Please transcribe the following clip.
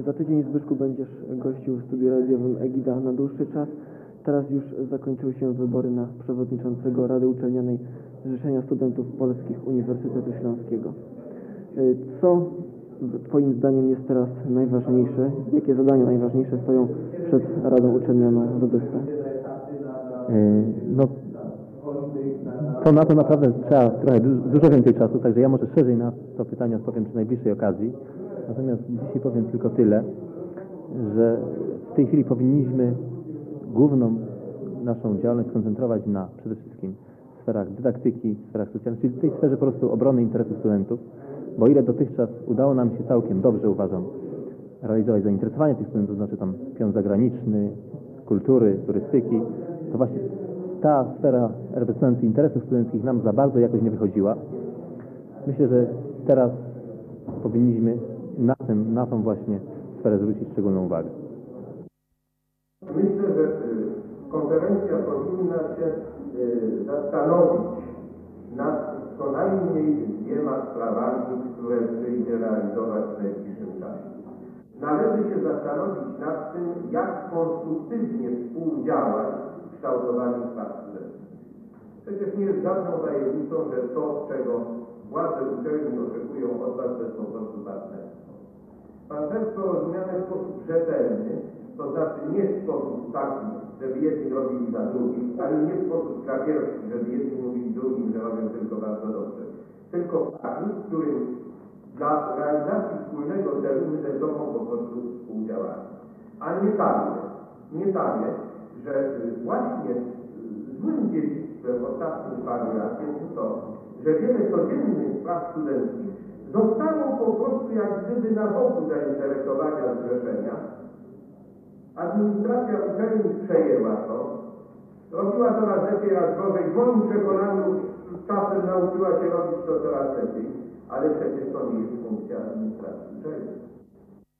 Za tydzień, Zbyszku, będziesz gościł w studiu radiowym Egida na dłuższy czas. Teraz już zakończyły się wybory na przewodniczącego Rady Uczelnianej Zrzeszenia Studentów Polskich Uniwersytetu Śląskiego. Co Twoim zdaniem jest teraz najważniejsze? Jakie zadania najważniejsze stoją przed Radą Uczelnianą ZSP? No, to na to naprawdę trzeba trochę dużo więcej czasu, także ja może szerzej na to pytanie odpowiem przy najbliższej okazji. Natomiast dzisiaj powiem tylko tyle, że w tej chwili powinniśmy główną naszą działalność skoncentrować na przede wszystkim sferach dydaktyki, sferach socjalnych, czyli w tej sferze po prostu obrony interesów studentów, bo ile dotychczas udało nam się całkiem dobrze, uważam, realizować zainteresowanie tych studentów, znaczy tam pion zagraniczny, kultury, turystyki, to właśnie ta sfera reprezentacji interesów studenckich nam za bardzo jakoś nie wychodziła. Myślę, że teraz powinniśmy na tą właśnie sferę zwrócić szczególną uwagę. Myślę, że konferencja powinna się zastanowić nad co najmniej dwiema sprawami, które przyjdzie realizować w najbliższym czasie. Należy się zastanowić nad tym, jak konstruktywnie współdziałać w kształtowaniu spraw studenckich. Przecież nie jest żadną tajemnicą, że to, czego władze uczelni oczekują od nas, to jest po prostu partnerstwo. Partnerstwo rozumiane w sposób rzetelny, to znaczy nie w sposób taki, żeby jedni robili za drugich, ale nie w sposób krapierski, żeby jedni mówili drugim, że robią tylko bardzo dobrze. Tylko taki, w którym dla realizacji wspólnego celu my ze sobą po prostu współdziałamy. A nie takie, że właśnie złym dziedzictwem ostatnich paru lat jest to, że wiele codziennych spraw studenckich zostało po prostu jak gdyby na boku zainteresowania zrzeszenia. Administracja uczelni przejęła to, robiła coraz lepiej, raz gorzej. W moim przekonaniu czasem nauczyła się robić to coraz lepiej, ale przecież to nie jest funkcja administracji uczelni.